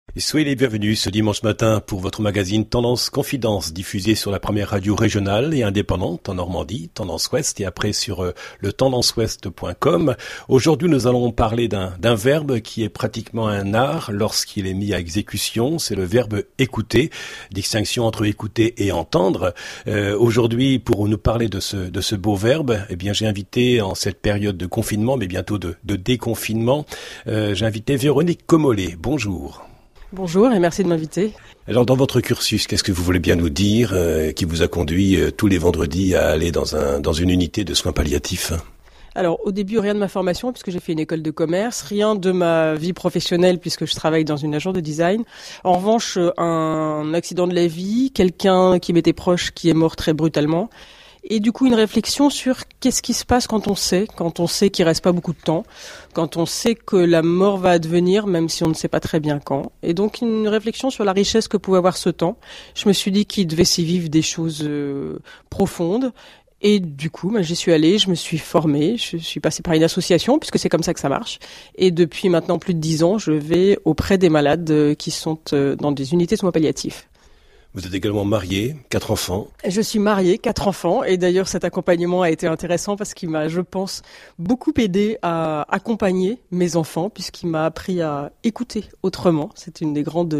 Et soyez les bienvenus ce dimanche matin pour votre magazine Tendance Confidence, diffusé sur la première radio régionale et indépendante en Normandie, Tendance Ouest, et après sur le tendanceouest.com. Aujourd'hui, nous allons parler d'un verbe qui est pratiquement un art lorsqu'il est mis à exécution. C'est le verbe écouter, distinction entre écouter et entendre. Aujourd'hui, pour nous parler de ce beau verbe, eh bien, j'ai invité en cette période de confinement, mais bientôt de déconfinement, j'ai invité Véronique Comollet. Bonjour. Bonjour et merci de m'inviter. Alors dans votre cursus, qu'est-ce que vous voulez bien nous dire qui vous a conduit tous les vendredis à aller dans une unité de soins palliatifs ? Alors au début, rien de ma formation puisque j'ai fait une école de commerce, rien de ma vie professionnelle puisque je travaille dans une agence de design. En revanche, un accident de la vie, quelqu'un qui m'était proche qui est mort très brutalement. Et du coup, une réflexion sur qu'est-ce qui se passe quand on sait qu'il reste pas beaucoup de temps, quand on sait que la mort va advenir, même si on ne sait pas très bien quand. Et donc, une réflexion sur la richesse que pouvait avoir ce temps. Je me suis dit qu'il devait s'y vivre des choses profondes. Et du coup, j'y suis allée, je me suis formée, je suis passée par une association, puisque c'est comme ça que ça marche. Et depuis maintenant plus de 10 ans, je vais auprès des malades qui sont dans des unités de soins palliatifs. Vous êtes également mariée, 4 enfants. Je suis mariée, 4 enfants, et d'ailleurs cet accompagnement a été intéressant parce qu'il m'a, je pense, beaucoup aidé à accompagner mes enfants, puisqu'il m'a appris à écouter autrement. C'est une des grandes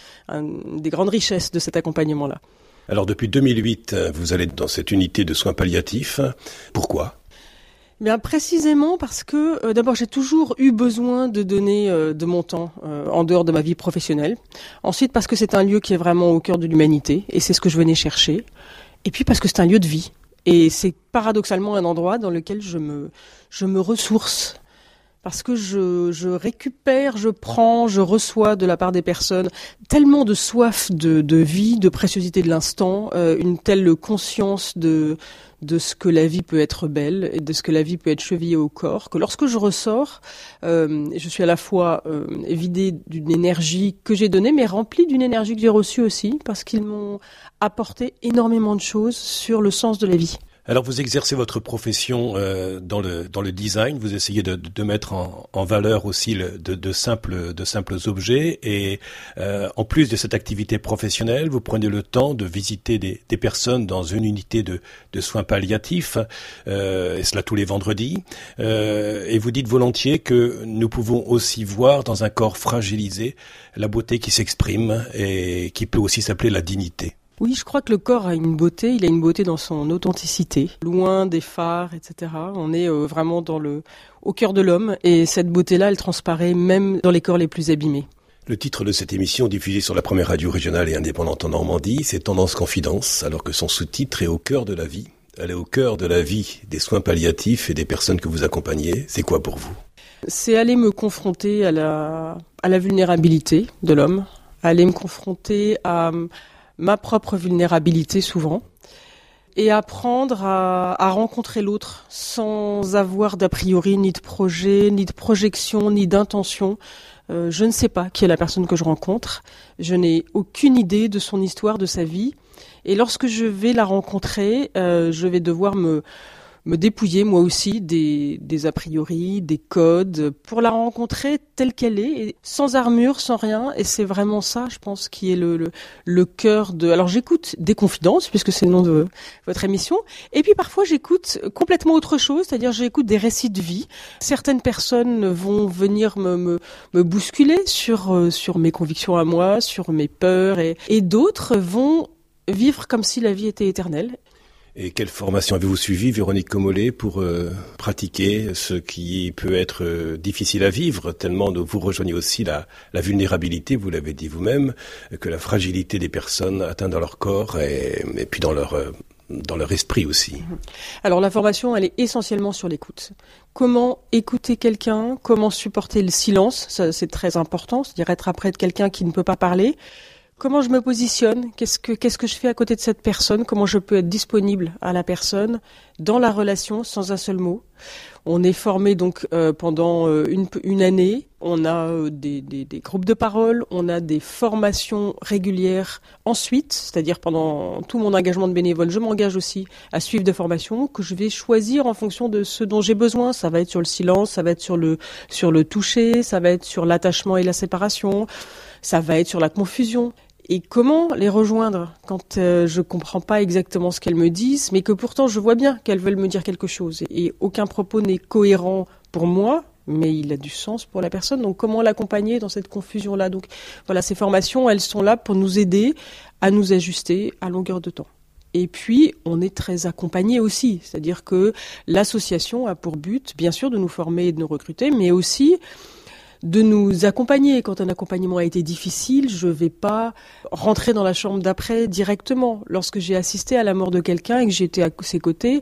richesses de cet accompagnement-là. Alors depuis 2008, vous allez dans cette unité de soins palliatifs. Pourquoi ? Bien précisément parce que d'abord j'ai toujours eu besoin de donner de mon temps en dehors de ma vie professionnelle. Ensuite parce que c'est un lieu qui est vraiment au cœur de l'humanité et c'est ce que je venais chercher. Et puis parce que c'est un lieu de vie et c'est paradoxalement un endroit dans lequel je me ressource. Parce que je récupère, je prends, je reçois de la part des personnes tellement de soif de vie, de préciosité de l'instant, une telle conscience de ce que la vie peut être belle et de ce que la vie peut être chevillée au corps, que lorsque je ressors, je suis à la fois vidée d'une énergie que j'ai donnée, mais remplie d'une énergie que j'ai reçue aussi, parce qu'ils m'ont apporté énormément de choses sur le sens de la vie. Alors vous exercez votre profession dans le design, vous essayez de mettre en valeur aussi de simples objets et en plus de cette activité professionnelle, vous prenez le temps de visiter des personnes dans une unité de soins palliatifs, et cela tous les vendredis, et vous dites volontiers que nous pouvons aussi voir dans un corps fragilisé la beauté qui s'exprime et qui peut aussi s'appeler la dignité. Oui, je crois que le corps a une beauté, il a une beauté dans son authenticité, loin des phares, etc. On est vraiment au cœur de l'homme et cette beauté-là, elle transparaît même dans les corps les plus abîmés. Le titre de cette émission, diffusée sur la première radio régionale et indépendante en Normandie, c'est Tendance Confidence, alors que son sous-titre est au cœur de la vie. Elle est au cœur de la vie des soins palliatifs et des personnes que vous accompagnez. C'est quoi pour vous ? C'est aller me confronter à la vulnérabilité de l'homme, aller me confronter à ma propre vulnérabilité souvent, et apprendre à rencontrer l'autre sans avoir d'a priori, ni de projet, ni de projection, ni d'intention. Je ne sais pas qui est la personne que je rencontre, je n'ai aucune idée de son histoire, de sa vie, et lorsque je vais la rencontrer, je vais devoir me dépouiller moi aussi des a priori, des codes, pour la rencontrer telle qu'elle est, et sans armure, sans rien, et c'est vraiment ça, je pense, qui est le cœur de... Alors j'écoute des confidences, puisque c'est le nom de votre émission, et puis parfois j'écoute complètement autre chose, c'est-à-dire j'écoute des récits de vie. Certaines personnes vont venir me bousculer sur mes convictions à moi, sur mes peurs, et d'autres vont vivre comme si la vie était éternelle. Et quelle formation avez-vous suivi, Véronique Comollet, pour pratiquer ce qui peut être difficile à vivre, tellement vous rejoignez aussi la vulnérabilité, vous l'avez dit vous-même, que la fragilité des personnes atteint dans leur corps et puis dans leur esprit aussi. Alors la formation, elle est essentiellement sur l'écoute. Comment écouter quelqu'un, comment supporter le silence, ça c'est très important, c'est-à-dire être après de quelqu'un qui ne peut pas parler. Comment je me positionne, qu'est-ce que je fais à côté de cette personne, comment je peux être disponible à la personne dans la relation sans un seul mot. On est formé donc pendant une année, on a des groupes de parole, on a des formations régulières ensuite, c'est-à-dire pendant tout mon engagement de bénévole, je m'engage aussi à suivre des formations que je vais choisir en fonction de ce dont j'ai besoin. Ça va être sur le silence, ça va être sur le toucher, ça va être sur l'attachement et la séparation. Ça va être sur la confusion. Et comment les rejoindre quand je comprends pas exactement ce qu'elles me disent, mais que pourtant je vois bien qu'elles veulent me dire quelque chose. Et aucun propos n'est cohérent pour moi, mais il a du sens pour la personne. Donc comment l'accompagner dans cette confusion-là? Donc voilà, ces formations, elles sont là pour nous aider à nous ajuster à longueur de temps. Et puis, on est très accompagné aussi. C'est-à-dire que l'association a pour but, bien sûr, de nous former et de nous recruter, mais aussi de nous accompagner. Quand un accompagnement a été difficile, je vais pas rentrer dans la chambre d'après directement. Lorsque j'ai assisté à la mort de quelqu'un et que j'étais à ses côtés,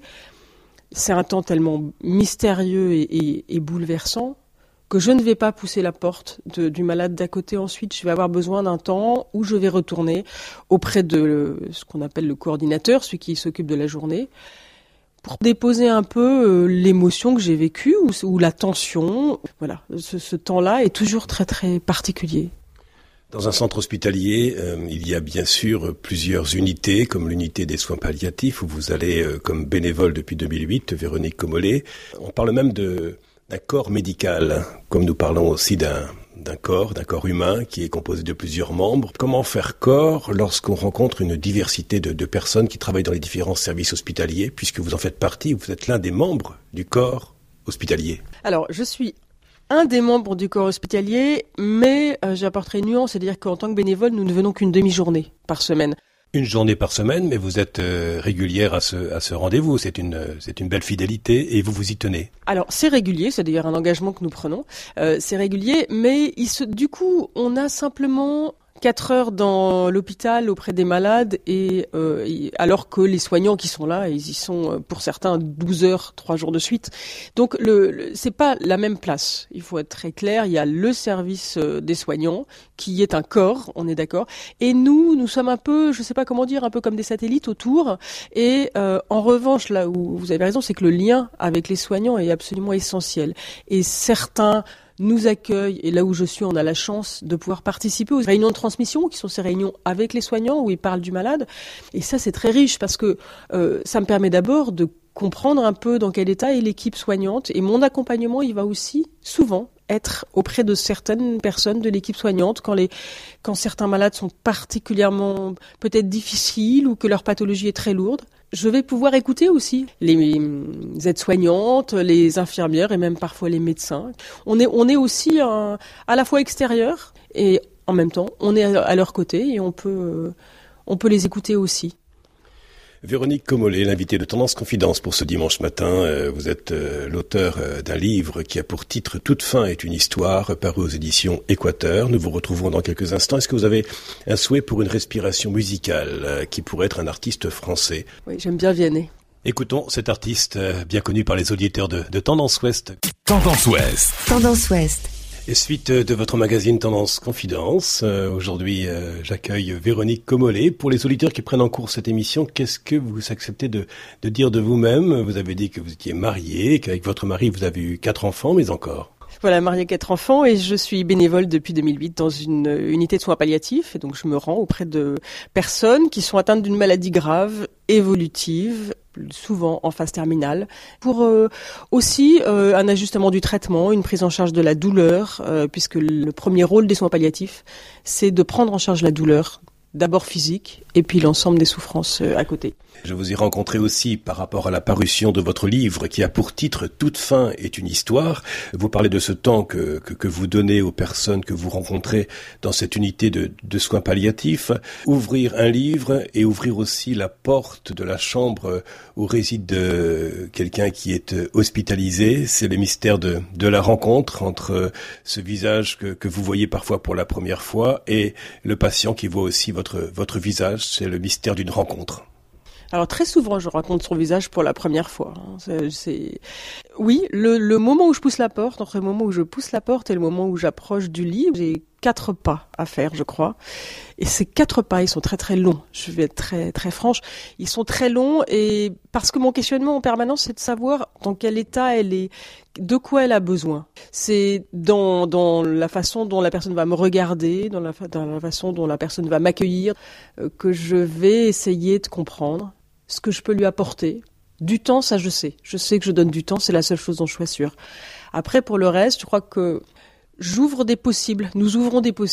c'est un temps tellement mystérieux et bouleversant que je ne vais pas pousser la porte du malade d'à côté ensuite. Je vais avoir besoin d'un temps où je vais retourner auprès de ce qu'on appelle le coordinateur, celui qui s'occupe de la journée, pour déposer un peu l'émotion que j'ai vécue ou la tension. Voilà, ce temps-là est toujours très très particulier. Dans un centre hospitalier, il y a bien sûr plusieurs unités, comme l'unité des soins palliatifs, où vous allez comme bénévole depuis 2008, Véronique Comollet. On parle même d'un corps médical, comme nous parlons aussi d'un corps humain qui est composé de plusieurs membres. Comment faire corps lorsqu'on rencontre une diversité de personnes qui travaillent dans les différents services hospitaliers, puisque vous en faites partie, vous êtes l'un des membres du corps hospitalier? Alors, je suis un des membres du corps hospitalier, mais j'apporterai une nuance, c'est-à-dire qu'en tant que bénévole, nous ne venons qu'une demi-journée par semaine. Une journée par semaine, mais vous êtes régulière à ce rendez-vous. C'est une belle fidélité et vous vous y tenez. Alors c'est régulier, c'est d'ailleurs un engagement que nous prenons. C'est régulier, mais du coup, on a simplement 4 heures dans l'hôpital auprès des malades et alors que les soignants qui sont là, ils y sont pour certains 12 heures, 3 jours de suite. Donc c'est pas la même place. Il faut être très clair. Il y a le service des soignants qui est un corps, on est d'accord. Et nous sommes un peu, je sais pas comment dire, un peu comme des satellites autour. Et en revanche, là où vous avez raison, c'est que le lien avec les soignants est absolument essentiel. Et certains nous accueillent, et là où je suis, on a la chance de pouvoir participer aux réunions de transmission, qui sont ces réunions avec les soignants, où ils parlent du malade. Et ça, c'est très riche, parce que ça me permet d'abord de comprendre un peu dans quel état est l'équipe soignante. Et mon accompagnement, il va aussi souvent être auprès de certaines personnes de l'équipe soignante quand certains malades sont particulièrement peut-être difficiles ou que leur pathologie est très lourde. Je vais pouvoir écouter aussi les aides-soignantes, les infirmières et même parfois les médecins. On est aussi à la fois extérieur et en même temps on est à leur côté et on peut les écouter aussi. Véronique Comollet, l'invitée de Tendance Confidence pour ce dimanche matin. Vous êtes l'auteur d'un livre qui a pour titre « Toute fin est une histoire », paru aux éditions Équateur. Nous vous retrouverons dans quelques instants. Est-ce que vous avez un souhait pour une respiration musicale qui pourrait être un artiste français? Oui, j'aime bien Vianney. Écoutons cet artiste bien connu par les auditeurs de Tendance Ouest. Tendance Ouest. Tendance Ouest. Et suite de votre magazine Tendance Confidence, aujourd'hui j'accueille Véronique Comollet. Pour les auditeurs qui prennent en cours cette émission, qu'est-ce que vous acceptez de dire de vous-même? Vous avez dit que vous étiez mariée, qu'avec votre mari vous avez eu 4 enfants, mais encore. Voilà, mariée 4 enfants et je suis bénévole depuis 2008 dans une unité de soins palliatifs. Et donc je me rends auprès de personnes qui sont atteintes d'une maladie grave, évolutive, souvent en phase terminale, pour aussi un ajustement du traitement, une prise en charge de la douleur, puisque le premier rôle des soins palliatifs, c'est de prendre en charge la douleur, d'abord physique, et puis l'ensemble des souffrances à côté. Je vous ai rencontré aussi par rapport à la parution de votre livre qui a pour titre « Toute fin est une histoire ». Vous parlez de ce temps que vous donnez aux personnes que vous rencontrez dans cette unité de soins palliatifs. Ouvrir un livre et ouvrir aussi la porte de la chambre où réside quelqu'un qui est hospitalisé. C'est le mystère de la rencontre entre ce visage que vous voyez parfois pour la première fois et le patient qui voit aussi votre visage. C'est le mystère d'une rencontre. Alors très souvent, je raconte son visage pour la première fois. Oui, le moment où je pousse la porte, entre le moment où je pousse la porte et le moment où j'approche du lit, j'ai 4 pas à faire, je crois. Et ces 4 pas, ils sont très très longs. Je vais être très très franche. Ils sont très longs et parce que mon questionnement en permanence, c'est de savoir dans quel état elle est, de quoi elle a besoin. C'est dans la façon dont la personne va me regarder, dans la façon dont la personne va m'accueillir, que je vais essayer de comprendre ce que je peux lui apporter. Du temps, ça je sais. Je sais que je donne du temps, c'est la seule chose dont je sois sûre. Après, pour le reste, je crois que j'ouvre des possibles, nous ouvrons des possibles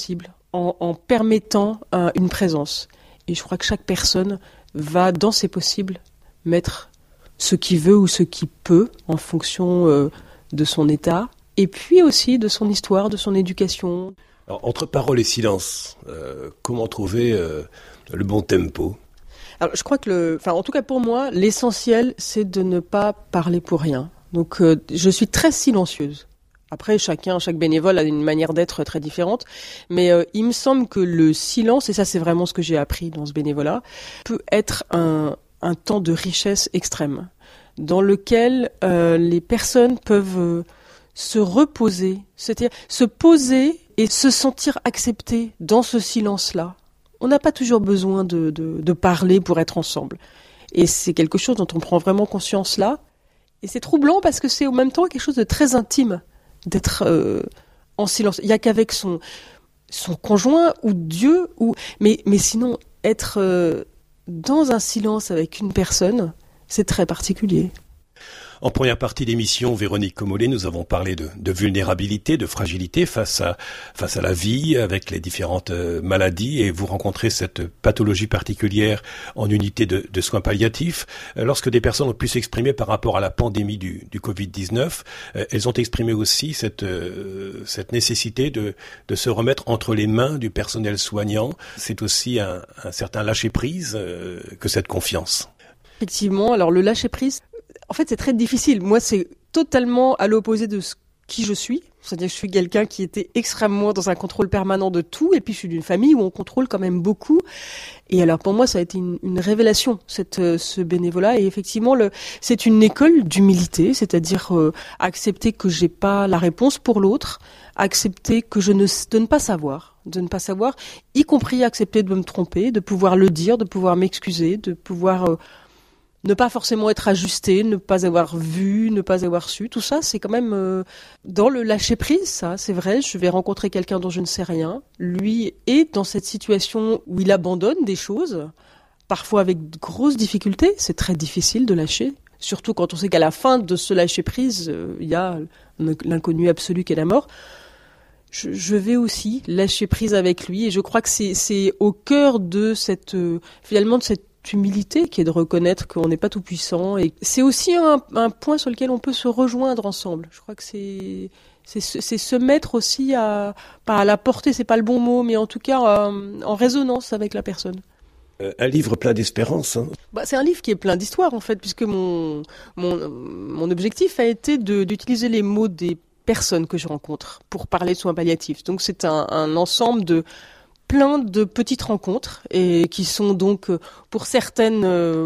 en permettant une présence. Et je crois que chaque personne va, dans ses possibles, mettre ce qu'il veut ou ce qu'il peut en fonction de son état, et puis aussi de son histoire, de son éducation. Alors, entre parole et silence, comment trouver le bon tempo ? Alors, je crois que en tout cas pour moi, l'essentiel, c'est de ne pas parler pour rien. Donc, je suis très silencieuse. Après, chaque bénévole a une manière d'être très différente, mais il me semble que le silence, et ça c'est vraiment ce que j'ai appris dans ce bénévolat, peut être un temps de richesse extrême, dans lequel les personnes peuvent se reposer, c'est-à-dire se poser et se sentir acceptées dans ce silence-là. On n'a pas toujours besoin de parler pour être ensemble. Et c'est quelque chose dont on prend vraiment conscience là. Et c'est troublant parce que c'est en même temps quelque chose de très intime d'être en silence. Il n'y a qu'avec son conjoint ou Dieu, mais sinon, être dans un silence avec une personne, c'est très particulier. En première partie d'émission, Véronique Comollet, nous avons parlé de vulnérabilité, de fragilité face à la vie avec les différentes maladies, et vous rencontrez cette pathologie particulière en unité de soins palliatifs. Lorsque des personnes ont pu s'exprimer par rapport à la pandémie du Covid-19, elles ont exprimé aussi cette nécessité de se remettre entre les mains du personnel soignant. C'est aussi un certain lâcher-prise que cette confiance. Effectivement, alors le lâcher-prise, en fait, c'est très difficile. Moi, c'est totalement à l'opposé de qui je suis. C'est-à-dire que je suis quelqu'un qui était extrêmement dans un contrôle permanent de tout. Et puis, je suis d'une famille où on contrôle quand même beaucoup. Et alors, pour moi, ça a été une révélation, ce bénévolat. Et effectivement, c'est une école d'humilité. C'est-à-dire accepter que j'ai pas la réponse pour l'autre. Accepter que de ne pas savoir, y compris accepter de me tromper, de pouvoir le dire, de pouvoir m'excuser, de pouvoir ne pas forcément être ajusté, ne pas avoir vu, ne pas avoir su. Tout ça, c'est quand même dans le lâcher-prise, ça, c'est vrai. Je vais rencontrer quelqu'un dont je ne sais rien. Lui est dans cette situation où il abandonne des choses, parfois avec de grosses difficultés. C'est très difficile de lâcher, surtout quand on sait qu'à la fin de ce lâcher-prise, il y a l'inconnu absolu qu'est la mort. Je vais aussi lâcher prise avec lui, et je crois que c'est au cœur de finalement de cette humilité qui est de reconnaître qu'on n'est pas tout puissant, et c'est aussi un point sur lequel on peut se rejoindre ensemble. Je crois que c'est se mettre aussi pas à la portée, c'est pas le bon mot, mais en tout cas en résonance avec la personne. Un livre plein d'espérance. Hein. C'est un livre qui est plein d'histoire en fait, puisque mon objectif a été d'utiliser les mots des personnes que je rencontre pour parler de soins palliatifs. Donc c'est un ensemble de plein de petites rencontres, et qui sont donc pour certaines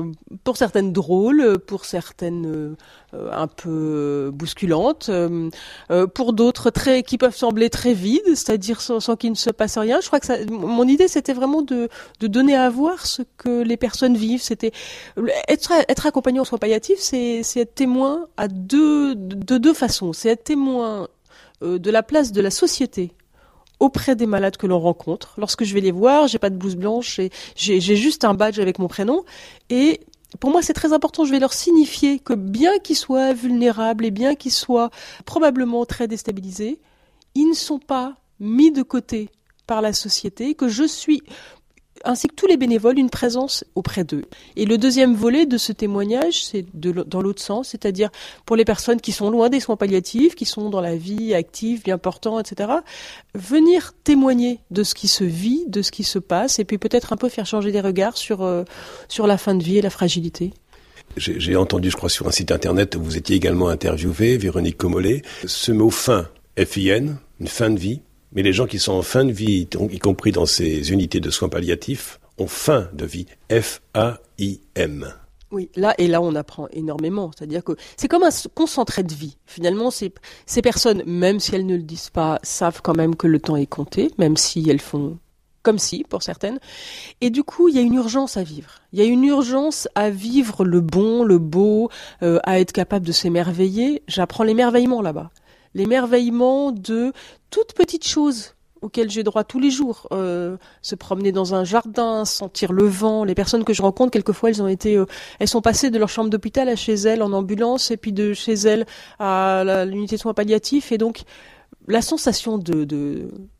drôles, pour certaines un peu bousculantes, pour d'autres qui peuvent sembler très vides, c'est-à-dire sans qu'il ne se passe rien. Je crois que mon idée, c'était vraiment de donner à voir ce que les personnes vivent. C'était être accompagné en soins palliatifs, c'est être témoin de deux façons. C'est être témoin de la place de la société auprès des malades que l'on rencontre. Lorsque je vais les voir, j'ai pas de blouse blanche, j'ai juste un badge avec mon prénom, et pour moi c'est très important, je vais leur signifier que bien qu'ils soient vulnérables et bien qu'ils soient probablement très déstabilisés, ils ne sont pas mis de côté par la société, que je suis, ainsi que tous les bénévoles, une présence auprès d'eux. Et le deuxième volet de ce témoignage, c'est dans l'autre sens, c'est-à-dire pour les personnes qui sont loin des soins palliatifs, qui sont dans la vie active, bien portant, etc., venir témoigner de ce qui se vit, de ce qui se passe, et puis peut-être un peu faire changer des regards sur la fin de vie et la fragilité. J'ai entendu, je crois, sur un site internet où vous étiez également interviewée, Véronique Comollet, ce mot fin, F-I-N, une fin de vie. Mais les gens qui sont en fin de vie, y compris dans ces unités de soins palliatifs, ont fin de vie. F-A-I-M. Oui, là on apprend énormément. C'est-à-dire que c'est comme un concentré de vie. Finalement, ces personnes, même si elles ne le disent pas, savent quand même que le temps est compté, même si elles font comme si, pour certaines. Et du coup, il y a une urgence à vivre. Il y a une urgence à vivre le bon, le beau, à être capable de s'émerveiller. J'apprends l'émerveillement là-bas. L'émerveillement de toutes petites choses auxquelles j'ai droit tous les jours. Se promener dans un jardin, sentir le vent. Les personnes que je rencontre, quelquefois, elles sont passées de leur chambre d'hôpital à chez elles en ambulance, et puis de chez elles à l'unité de soins palliatifs. Et donc, la sensation de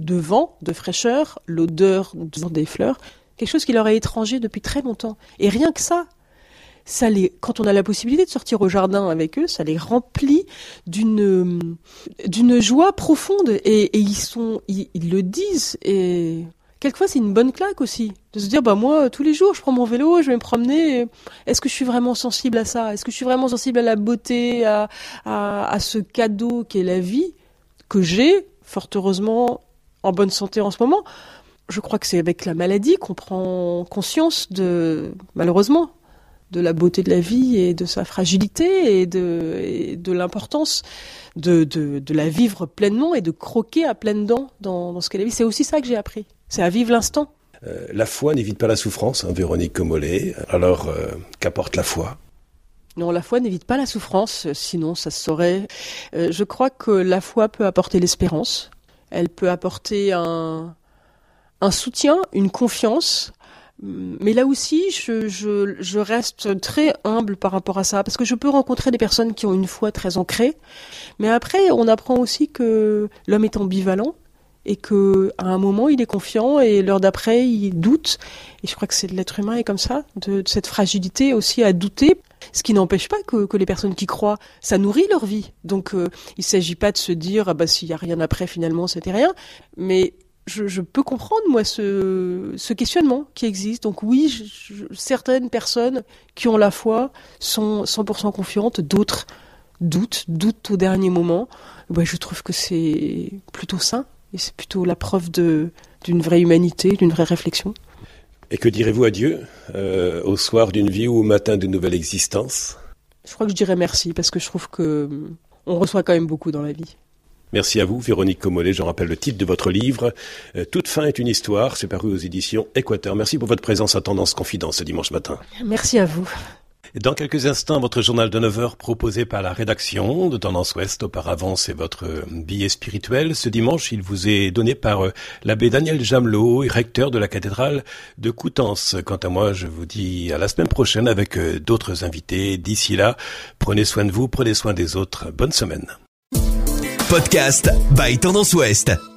de vent, de fraîcheur, l'odeur des fleurs, quelque chose qui leur est étranger depuis très longtemps. Et rien que ça, quand on a la possibilité de sortir au jardin avec eux, ça les remplit d'une joie profonde. Et ils le disent. Et quelquefois, c'est une bonne claque aussi. De se dire, moi, tous les jours, je prends mon vélo, je vais me promener. Est-ce que je suis vraiment sensible à ça? Est-ce que je suis vraiment sensible à la beauté, à ce cadeau qu'est la vie, que j'ai, fort heureusement, en bonne santé en ce moment? Je crois que c'est avec la maladie qu'on prend conscience malheureusement, de la beauté de la vie et de sa fragilité et de l'importance de la vivre pleinement et de croquer à pleines dents dans ce qu'est la vie. C'est aussi ça que j'ai appris. C'est à vivre l'instant. La foi n'évite pas la souffrance, Véronique Comollet. Alors, qu'apporte la foi? Non, la foi n'évite pas la souffrance, sinon ça se saurait. Je crois que la foi peut apporter l'espérance. Elle peut apporter un soutien, une confiance. Mais là aussi, je reste très humble par rapport à ça, parce que je peux rencontrer des personnes qui ont une foi très ancrée. Mais après, on apprend aussi que l'homme est ambivalent et que à un moment il est confiant et l'heure d'après il doute. Et je crois que l'être humain est comme ça, de cette fragilité aussi à douter. Ce qui n'empêche pas que les personnes qui croient, ça nourrit leur vie. Donc il s'agit pas de se dire s'il y a rien après finalement c'était rien. Mais je peux comprendre, moi, ce questionnement qui existe. Donc oui, certaines personnes qui ont la foi sont 100% confiantes, d'autres doutent au dernier moment. Je trouve que c'est plutôt sain et c'est plutôt la preuve d'une vraie humanité, d'une vraie réflexion. Et que direz-vous à Dieu au soir d'une vie ou au matin d'une nouvelle existence? Je crois que je dirais merci, parce que je trouve que on reçoit quand même beaucoup dans la vie. Merci à vous, Véronique Comollet. Je rappelle le titre de votre livre, Toute fin est une histoire. C'est paru aux éditions Équateur. Merci pour votre présence à Tendance Confidence ce dimanche matin. Merci à vous. Dans quelques instants, votre journal de 9h proposé par la rédaction de Tendance Ouest. Auparavant, c'est votre billet spirituel. Ce dimanche, il vous est donné par l'abbé Daniel Jamelot, recteur de la cathédrale de Coutances. Quant à moi, je vous dis à la semaine prochaine avec d'autres invités. D'ici là, prenez soin de vous, prenez soin des autres. Bonne semaine. Podcast by Tendance Ouest.